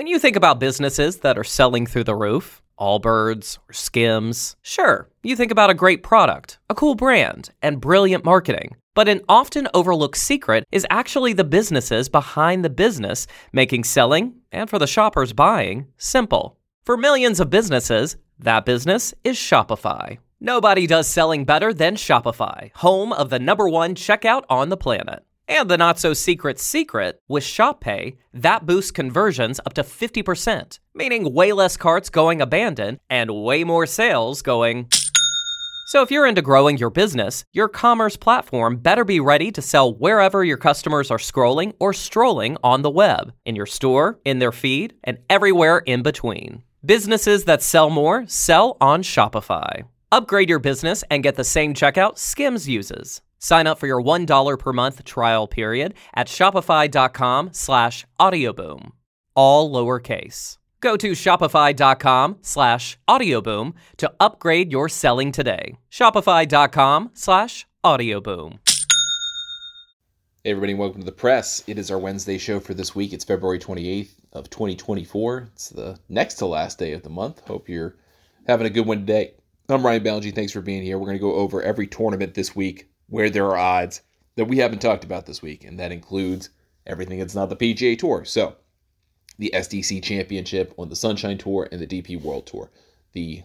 When you think about businesses that are selling through the roof, Allbirds or Skims, sure, you think about a great product, a cool brand, and brilliant marketing. But an often overlooked secret is actually the businesses behind the business, making selling, and for the shoppers buying, simple. For millions of businesses, that business is Shopify. Nobody does selling better than Shopify, home of the #1 checkout on the planet. And the not-so-secret secret, with ShopPay, that boosts conversions up to 50%, meaning way less carts going abandoned and way more sales going. So if you're into growing your business, your commerce platform better be ready to sell wherever your customers are scrolling or strolling on the web, in your store, in their feed, and everywhere in between. Businesses that sell more sell on Shopify. Upgrade your business and get the same checkout Skims uses. Sign up for your $1 per month trial period at shopify.com/audioboom. All lowercase. Go to shopify.com/audioboom to upgrade your selling today. Shopify.com/audioboom. Hey everybody, welcome to The Press. It is our Wednesday show for this week. It's February 28th of 2024. It's the next to last day of the month. Hope you're having a good one today. I'm Ryan Ballengee. Thanks for being here. We're going to go over every tournament this week where there are odds that we haven't talked about this week, and that includes everything that's not the PGA Tour. So, the SDC Championship on the Sunshine Tour and the DP World Tour, the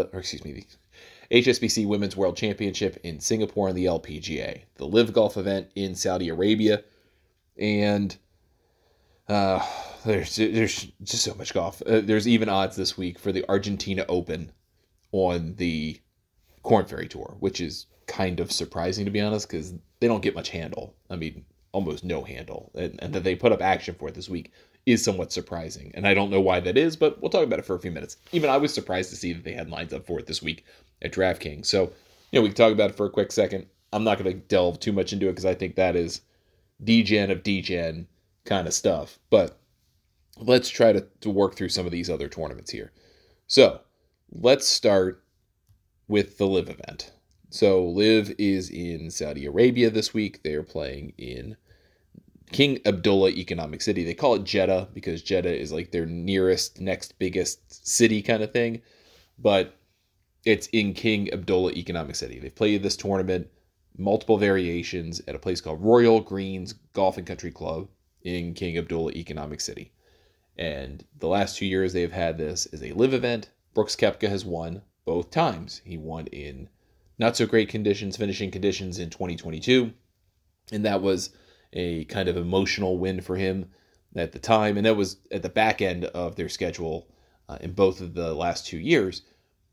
HSBC Women's World Championship in Singapore and the LPGA, the Live Golf event in Saudi Arabia, and there's just so much golf. There's even odds this week for the Argentina Open on the Korn Ferry Tour, which is kind of surprising, to be honest, because they don't get much handle. I mean, almost no handle. And that they put up action for it this week is somewhat surprising. And I don't know why that is, but we'll talk about it for a few minutes. Even I was surprised to see that they had lines up for it this week at DraftKings. So, we can talk about it for a quick second. I'm not going to delve too much into it because I think that is DGen of DGen kind of stuff. But let's try to work through some of these other tournaments here. So, let's start with the Live event. So Live is in Saudi Arabia this week. They are playing in King Abdullah Economic City. They call it Jeddah because Jeddah is like their next biggest city kind of thing. But it's in King Abdullah Economic City. They've played this tournament, multiple variations, at a place called Royal Greens Golf and Country Club in King Abdullah Economic City. And the last 2 years they've had this as a Live event. Brooks Koepka has won both times. He won in not so great conditions, finishing conditions in 2022. And that was a kind of emotional win for him at the time. And that was at the back end of their schedule in both of the last 2 years.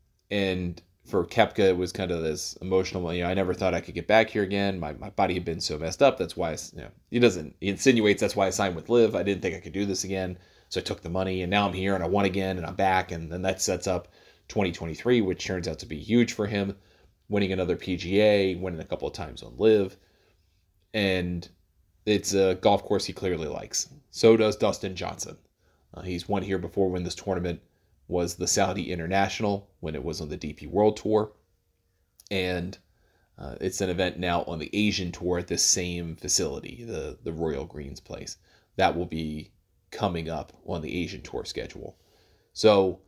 And for Koepka, it was kind of this emotional, I never thought I could get back here again. My body had been so messed up. That's why, he insinuates that's why I signed with Live. I didn't think I could do this again. So I took the money and now I'm here and I won again and I'm back. And then that sets up 2023, which turns out to be huge for him. Winning another PGA, winning a couple of times on Live. And it's a golf course he clearly likes. So does Dustin Johnson. He's won here before when this tournament was the Saudi International, when it was on the DP World Tour. And it's an event now on the Asian Tour at this same facility, the Royal Greens place. That will be coming up on the Asian Tour schedule. So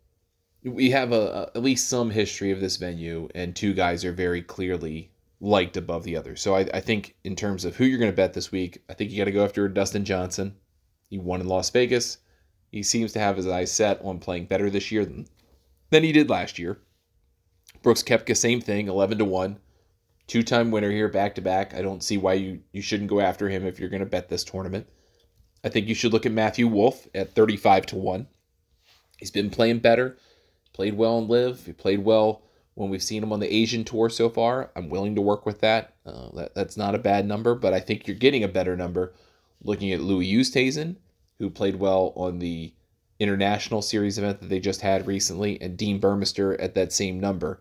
we have at least some history of this venue, and two guys are very clearly liked above the others. So I think in terms of who you're going to bet this week, I think you got to go after Dustin Johnson. He won in Las Vegas. He seems to have his eyes set on playing better this year than he did last year. Brooks Koepka, same thing, 11-1. Two-time winner here, back-to-back. I don't see why you shouldn't go after him if you're going to bet this tournament. I think you should look at Matthew Wolff at 35-1. He's been playing better. Played well in Live. He played well when we've seen him on the Asian Tour so far. I'm willing to work with that. That's not a bad number, but I think you're getting a better number looking at Louis Oosthuizen, who played well on the International Series event that they just had recently, and Dean Burmester at that same number.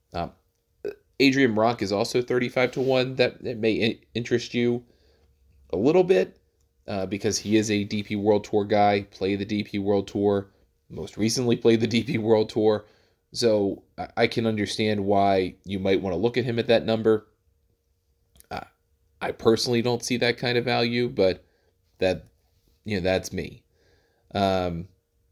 Adrian Meronk is also 35-1. That may interest you a little bit because he is a DP World Tour guy, played the DP World Tour, most recently played the DP World Tour. So I can understand why you might want to look at him at that number. I personally don't see that kind of value, but that's me. Um,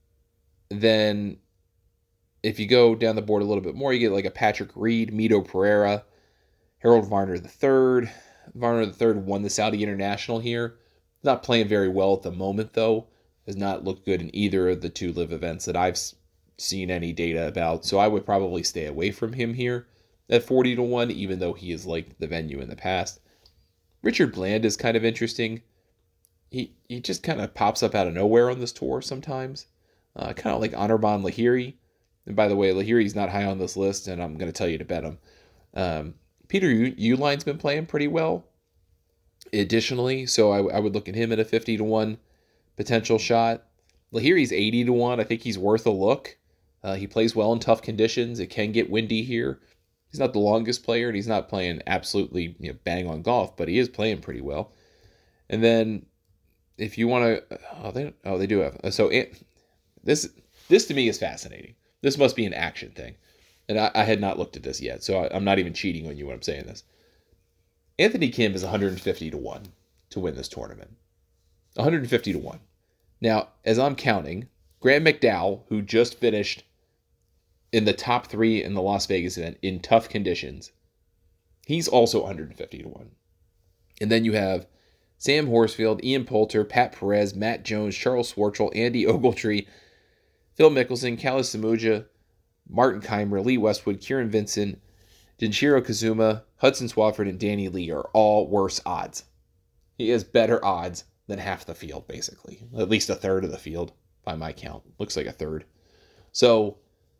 then if you go down the board a little bit more, you get like a Patrick Reed, Mito Pereira, Harold Varner III. Varner III won the Saudi International here. Not playing very well at the moment, though. Has not looked good in either of the two live events that I've seen any data about. So I would probably stay away from him here at 40 to 1, even though he has liked the venue in the past. Richard Bland is kind of interesting. He just kind of pops up out of nowhere on this tour sometimes. Kind of like Anirban Lahiri. And by the way, Lahiri's not high on this list, and I'm going to tell you to bet him. Peter Uline's been playing pretty well additionally, so I would look at him at a 50 to 1 potential shot. Lahiri's 80 to 1. I think he's worth a look. He plays well in tough conditions. It can get windy here. He's not the longest player, and he's not playing absolutely bang on golf, but he is playing pretty well. And then if you want to, they do have. So this to me is fascinating. This must be an action thing. And I had not looked at this yet, so I'm not even cheating on you when I'm saying this. Anthony Kim is 150 to 1 to win this tournament. 150 to 1. Now, as I'm counting, Graham McDowell, who just finished in the top 3 in the Las Vegas event in tough conditions, he's also 150 to 1. And then you have Sam Horsfield, Ian Poulter, Pat Perez, Matt Jones, Charles Schwartzel, Andy Ogletree, Phil Mickelson, Callie Samuja, Martin Keimer, Lee Westwood, Kieran Vincent, Denshiro Kazuma, Hudson Swafford, and Danny Lee are all worse odds. He has better odds than half the field, basically. At least a third of the field, by my count. Looks like a third. So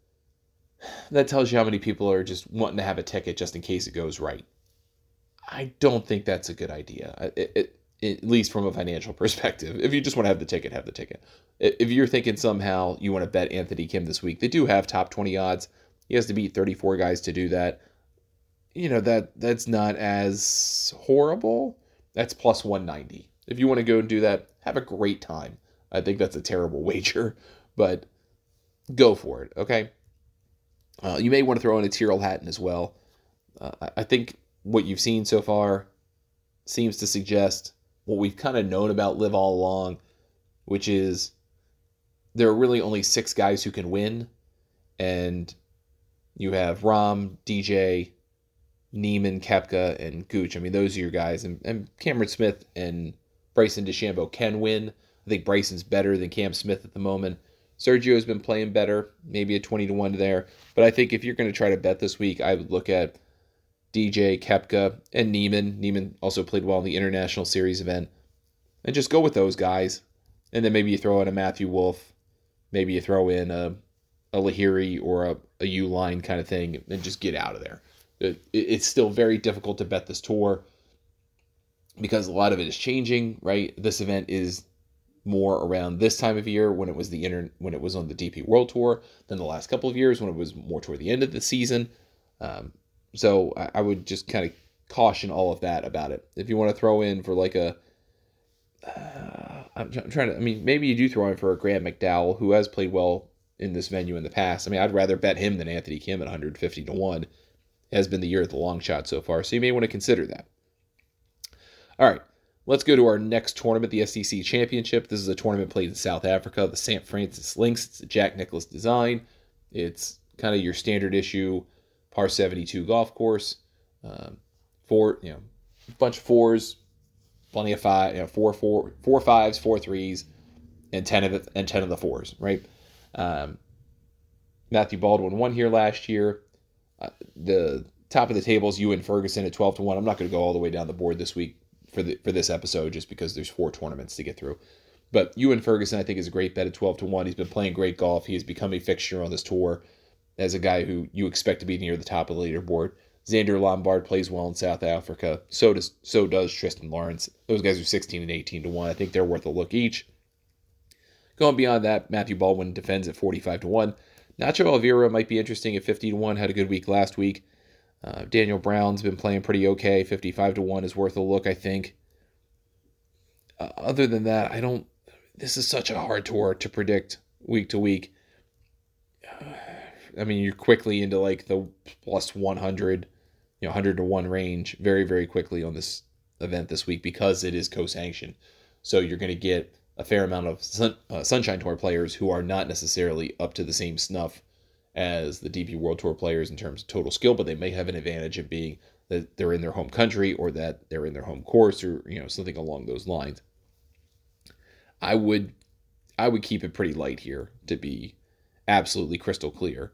that tells you how many people are just wanting to have a ticket just in case it goes right. I don't think that's a good idea, at least from a financial perspective. If you just want to have the ticket, have the ticket. If you're thinking somehow you want to bet Anthony Kim this week, they do have top 20 odds. He has to beat 34 guys to do that. That's not as horrible. That's plus 190. If you want to go and do that, have a great time. I think that's a terrible wager, but go for it, okay? You may want to throw in a Tyrrell Hatton as well. I think what you've seen so far seems to suggest what we've kind of known about LIV all along, which is there are really only 6 guys who can win, and you have Rahm, DJ, Neiman, Koepka, and Gooch. I mean, those are your guys. And Cameron Smith and Bryson DeChambeau can win. I think Bryson's better than Cam Smith at the moment. Sergio's been playing better, maybe a 20 to 1 there. But I think if you're going to try to bet this week, I would look at DJ, Koepka, and Neiman. Neiman also played well in the International Series event. And just go with those guys. And then maybe you throw in a Matthew Wolff. Maybe you throw in a Lahiri or a Uline kind of thing and just get out of there. It's still very difficult to bet this tour because a lot of it is changing, right? This event is more around this time of year when it was when it was on the DP World Tour than the last couple of years when it was more toward the end of the season. So I would just kind of caution all of that about it. If you want to throw in for like maybe you do throw in for a Graham McDowell who has played well in this venue in the past. I mean, I'd rather bet him than Anthony Kim at 150 to 1. It has been the year of the long shot so far, so you may want to consider that. All right, let's go to our next tournament, the SEC Championship. This is a tournament played in South Africa, the St. Francis Links. It's a Jack Nicklaus design. It's kind of your standard issue par 72 golf course. A bunch of fours, plenty of five, four fives, 4 threes, and 10 of the fours, right? Matthew Baldwin won here last year. The top of the table is Ewan Ferguson at 12 to 1. I'm not going to go all the way down the board this week for this episode just because there's 4 tournaments to get through. But Ewan Ferguson, I think, is a great bet at 12 to 1. He's been playing great golf. He has become a fixture on this tour as a guy who you expect to be near the top of the leaderboard. Xander Lombard plays well in South Africa. So does Tristan Lawrence. Those guys are 16 and 18 to 1. I think they're worth a look each. Going beyond that, Matthew Baldwin defends at 45 to 1. Nacho Elvira might be interesting at 50 to 1. Had a good week last week. Daniel Brown's been playing pretty okay. 55 to 1 is worth a look, I think. Other than that, this is such a hard tour to predict week to week. I mean, you're quickly into like the plus 100, 100 to 1 range very, very quickly on this event this week because it is co-sanctioned. So you're going to get a fair amount of Sunshine Tour players who are not necessarily up to the same snuff as the DP World Tour players in terms of total skill, but they may have an advantage of being that they're in their home country or that they're in their home course or something along those lines. I would keep it pretty light here to be absolutely crystal clear.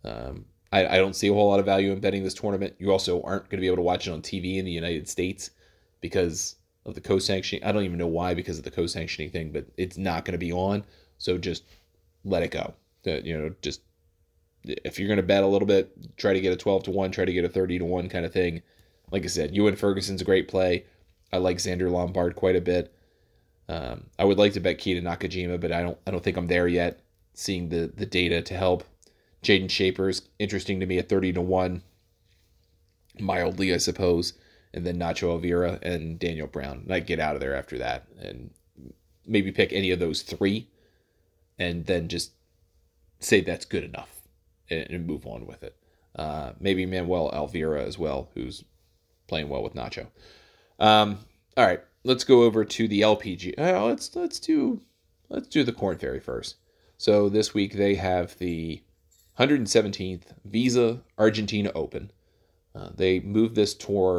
I don't see a whole lot of value in betting this tournament. You also aren't going to be able to watch it on TV in the United States because of the co-sanctioning. I don't even know why, because of the co-sanctioning thing, but it's not going to be on. So just let it go. Just if you're going to bet a little bit, try to get a 12-1, try to get a 30-1 kind of thing. Like I said, Ewan Ferguson's a great play. I like Xander Lombard quite a bit. I would like to bet Keita Nakajima, but I don't think I'm there yet. Seeing the data to help. Jaden Shaper's interesting to me at 30-1, mildly, I suppose, and then Nacho Elvira and Daniel Brown. And I'd get out of there after that and maybe pick any of those three and then just say that's good enough and move on with it. Maybe Manuel Elvira as well, who's playing well with Nacho. All right, let's go over to the LPG. Let's do the Korn Ferry first. So this week they have the 117th Visa Argentina Open. They moved this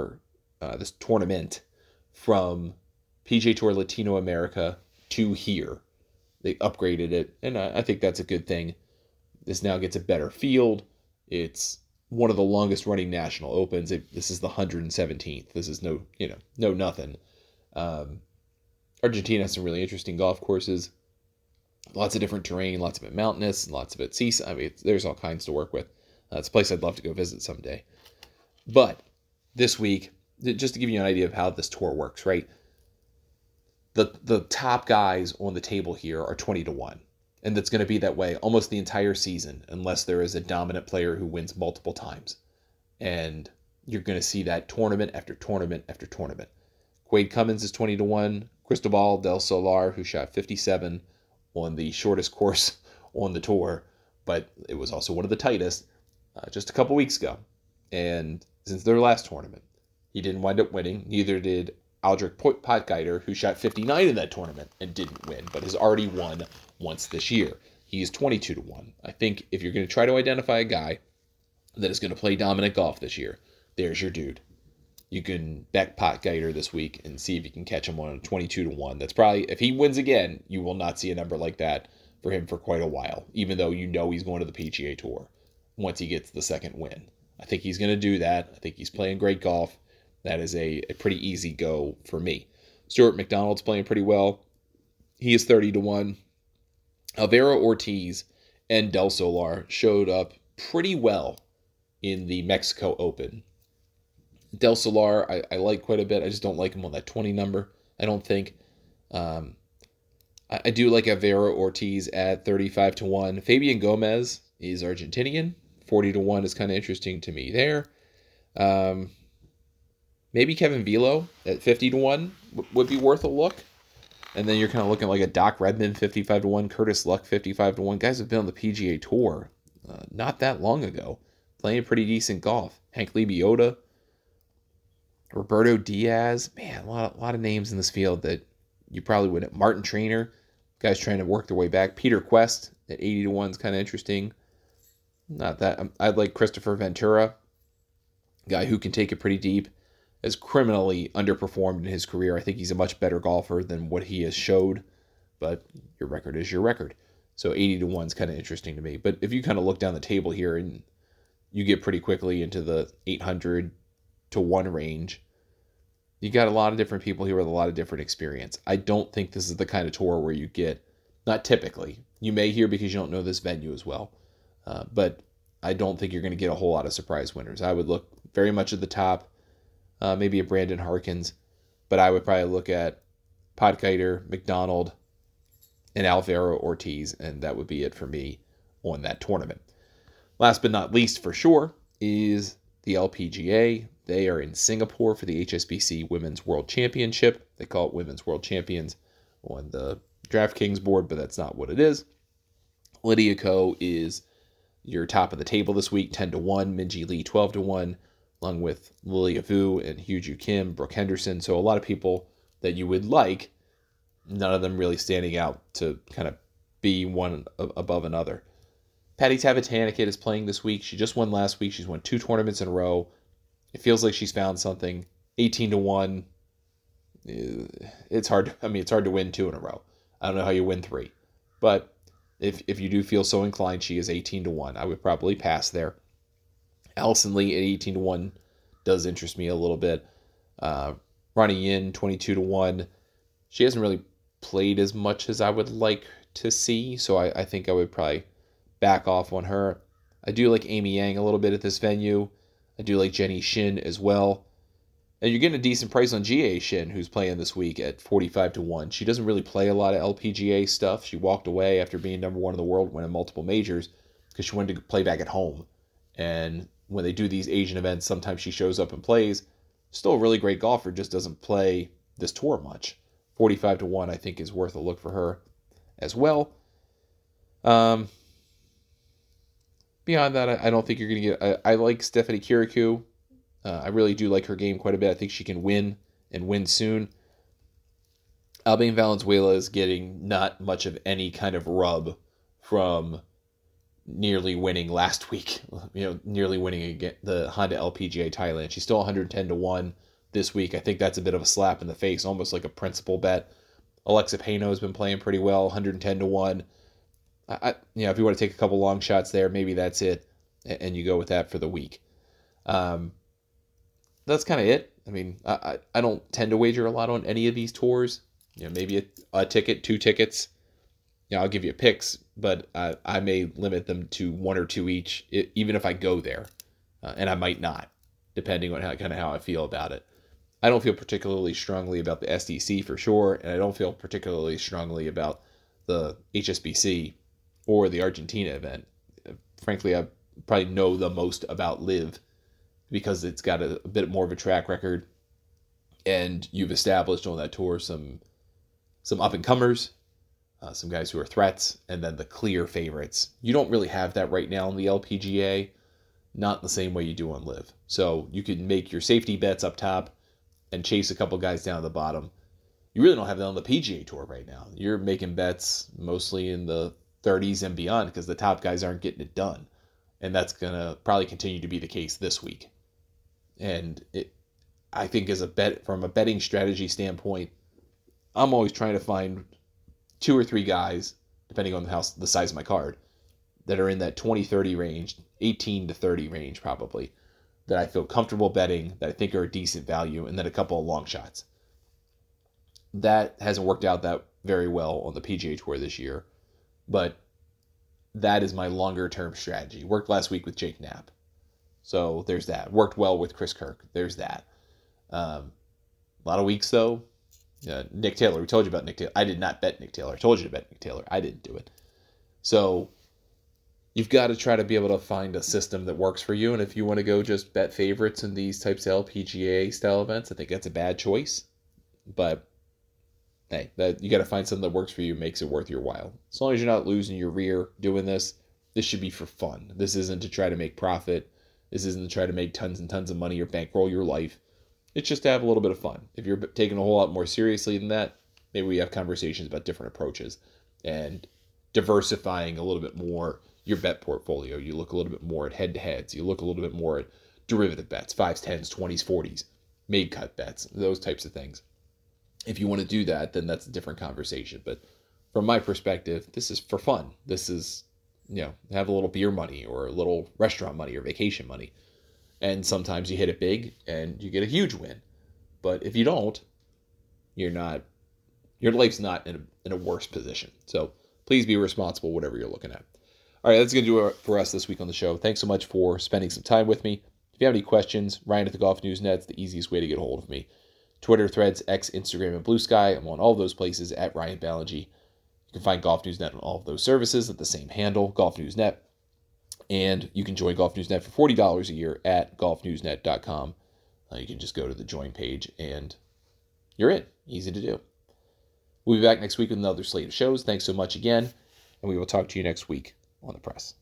tournament from PGA Tour Latino America to here. They upgraded it, and I think that's a good thing. This now gets a better field. It's one of the longest running national opens. This is the 117th. This is no nothing. Argentina has some really interesting golf courses. Lots of different terrain, lots of it mountainous, lots of it seaside. I mean, there's all kinds to work with. It's a place I'd love to go visit someday. But this week, just to give you an idea of how this tour works, right? The top guys on the table here are 20-1. And that's going to be that way almost the entire season, unless there is a dominant player who wins multiple times. And you're going to see that tournament after tournament after tournament. Quade Cummins is 20-1. Cristobal del Solar, who shot 57 on the shortest course on the tour, but it was also one of the tightest just a couple weeks ago. And since their last tournament, he didn't wind up winning. Neither did Aldrich Potgieter, who shot 59 in that tournament and didn't win, but has already won once this year. He is 22-1. I think if you're going to try to identify a guy that is going to play dominant golf this year, there's your dude. You can bet Potgieter this week and see if you can catch him on a 22-1. That's probably, if he wins again, you will not see a number like that for him for quite a while, even though you know he's going to the PGA Tour once he gets the second win. I think he's going to do that. I think he's playing great golf. That is a pretty easy go for me. Stuart McDonald's playing pretty well. He is 30-1. Alvaro Ortiz and Del Solar showed up pretty well in the Mexico Open. Del Solar, I like quite a bit. I just don't like him on that 20 number, I don't think. I do like Alvaro Ortiz at 35-1. Fabian Gomez is Argentinian. 40-1 is kind of interesting to me there. Maybe Kevin Velo at 50-1 would be worth a look. And then you're kind of looking like a Doc Redman 55-1, Curtis Luck 55-1. Guys have been on the PGA Tour not that long ago, playing pretty decent golf. Hank Lebioda, Roberto Diaz, man, a lot of names in this field that you probably wouldn't. Martin Trainer, guys trying to work their way back. Peter Quest at 80-1 is kind of interesting. Not that I'd like Christopher Ventura, guy who can take it pretty deep. Has criminally underperformed in his career. I think he's a much better golfer than what he has showed, but your record is your record. So 80-1 is kind of interesting to me. But if you kind of look down the table here and you get pretty quickly into the 800-1 range, you got a lot of different people here with a lot of different experience. I don't think this is the kind of tour where you get, not typically, you may hear because you don't know this venue as well, but I don't think you're going to get a whole lot of surprise winners. I would look very much at the top. Maybe a Brandon Harkins, but I would probably look at Potgieter, McDonald, and Alvaro Ortiz, and that would be it for me on that tournament. Last but not least, for sure, is the LPGA. They are in Singapore for the HSBC Women's World Championship. They call it Women's World Champions on the DraftKings board, but that's not what it is. Lydia Ko is your top of the table this week, 10-1. Minjee Lee, 12-1. Along with Lilia Vu and Hugh Kim, Brooke Henderson. So a lot of people that you would like none of them really standing out to kind of be one above another. Patty Tavatanakit is playing this week. She just won last week. She's won 2 tournaments in a row. It feels like she's found something. 18-1. It's hard. It's hard to win 2 in a row. I don't know how you win 3, but if you do feel so inclined, she is 18-1. I would probably pass there. Allison Lee at 18-1 does interest me a little bit. Ronnie Yin 22-1. She hasn't really played as much as I would like to see, so I think I would probably back off on her. I do like Amy Yang a little bit at this venue. I do like Jenny Shin as well. And you're getting a decent price on G.A. Shin, who's playing this week at 45-1. She doesn't really play a lot of LPGA stuff. She walked away after being number 1 in the world, winning multiple majors, because she wanted to play back at home. And when they do these Asian events, sometimes she shows up and plays. Still a really great golfer, just doesn't play this tour much. 45-1, I think, is worth a look for her as well. Beyond that, I don't think you're going to get... I like Stephanie Kirikou. I really do like her game quite a bit. I think she can win and win soon. Albane Valenzuela is getting not much of any kind of rub from nearly winning last week. Nearly winning again the Honda LPGA Thailand. She's still 110-1 this week. I think that's a bit of a slap in the face, almost like a principal bet. Alexa Pano has been playing pretty well, 110-1. If you want to take a couple long shots there, maybe that's it, and you go with that for the week. That's kind of it. I don't tend to wager a lot on any of these tours. Maybe a ticket, 2 tickets. I'll give you picks, but I may limit them to 1 or 2 each, even if I go there, and I might not, depending on how I feel about it. I don't feel particularly strongly about the SDC for sure, and I don't feel particularly strongly about the HSBC or the Argentina event. Frankly, I probably know the most about LIV because it's got a bit more of a track record, and you've established on that tour some up-and-comers, some guys who are threats, and then the clear favorites. You don't really have that right now in the LPGA, not the same way you do on LIV. So you can make your safety bets up top and chase a couple guys down at the bottom. You really don't have that on the PGA Tour right now. You're making bets mostly in the 30s and beyond because the top guys aren't getting it done. And that's going to probably continue to be the case this week. And I think from a betting strategy standpoint, I'm always trying to find 2 or 3 guys, depending on the size of my card, that are in that 20-30 range, 18-30 range probably, that I feel comfortable betting, that I think are a decent value, and then a couple of long shots. That hasn't worked out that very well on the PGA Tour this year, but that is my longer-term strategy. Worked last week with Jake Knapp. So there's that. Worked well with Chris Kirk. There's that. A lot of weeks, though. Nick Taylor. We told you about Nick Taylor. I did not bet Nick Taylor. I told you to bet Nick Taylor. I didn't do it. So you've got to try to be able to find a system that works for you. And if you want to go just bet favorites in these types of LPGA style events, I think that's a bad choice. But hey, you got to find something that works for you, makes it worth your while. As long as you're not losing your rear doing this should be for fun. This isn't to try to make profit. This isn't to try to make tons and tons of money or bankroll your life. It's just to have a little bit of fun. If you're taking a whole lot more seriously than that, maybe we have conversations about different approaches and diversifying a little bit more your bet portfolio. You look a little bit more at head-to-heads. You look a little bit more at derivative bets, 5s, 10s, 20s, 40s, made cut bets, those types of things. If you want to do that, then that's a different conversation. But from my perspective, this is for fun. This is, have a little beer money or a little restaurant money or vacation money. And sometimes you hit it big and you get a huge win. But if you don't, your life's not in a worse position. So please be responsible, whatever you're looking at. All right, that's going to do it for us this week on the show. Thanks so much for spending some time with me. If you have any questions, Ryan at the Golf News Net's the easiest way to get a hold of me. Twitter, Threads, X, Instagram, and Blue Sky. I'm on all those places at Ryan Ballengee. You can find Golf News Net on all of those services at the same handle, Golf News Net. And you can join Golf News Net for $40 a year at golfnewsnet.com. You can just go to the join page and you're in. Easy to do. We'll be back next week with another slate of shows. Thanks so much again. And we will talk to you next week on The Press.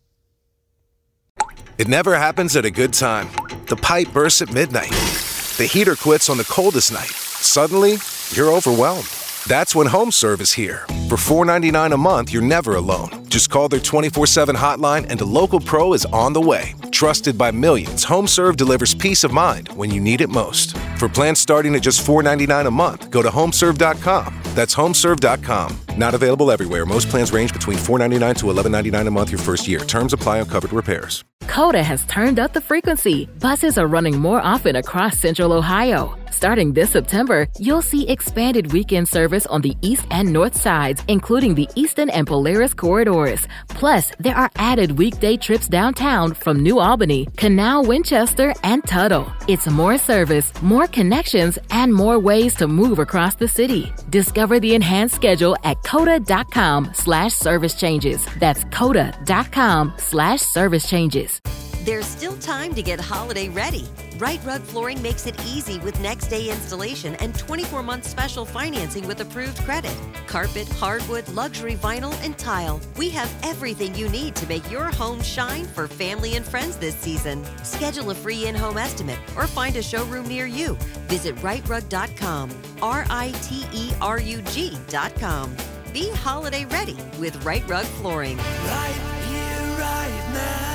It never happens at a good time. The pipe bursts at midnight. The heater quits on the coldest night. Suddenly, you're overwhelmed. That's when HomeServe is here. For $4.99 a month, you're never alone. Just call their 24/7 hotline and a local pro is on the way. Trusted by millions, HomeServe delivers peace of mind when you need it most. For plans starting at just $4.99 a month, go to HomeServe.com. That's HomeServe.com. Not available everywhere. Most plans range between $4.99 to $11.99 a month your first year. Terms apply on covered repairs. Coda has turned up the frequency. Buses are running more often across Central Ohio. Starting this September, you'll see expanded weekend service on the east and north sides, including the Eastern and Polaris corridors. Plus, there are added weekday trips downtown from New Albany, Canal, Winchester, and Tuttle. It's more service, more connections, and more ways to move across the city. Discover the enhanced schedule at coda.com/service changes. That's coda.com/service changes. There's still time to get holiday ready. Right Rug Flooring makes it easy with next-day installation and 24-month special financing with approved credit. Carpet, hardwood, luxury vinyl, and tile. We have everything you need to make your home shine for family and friends this season. Schedule a free in-home estimate or find a showroom near you. Visit rightrug.com, RITERUG.com. Be holiday ready with Right Rug Flooring. Right here, right now.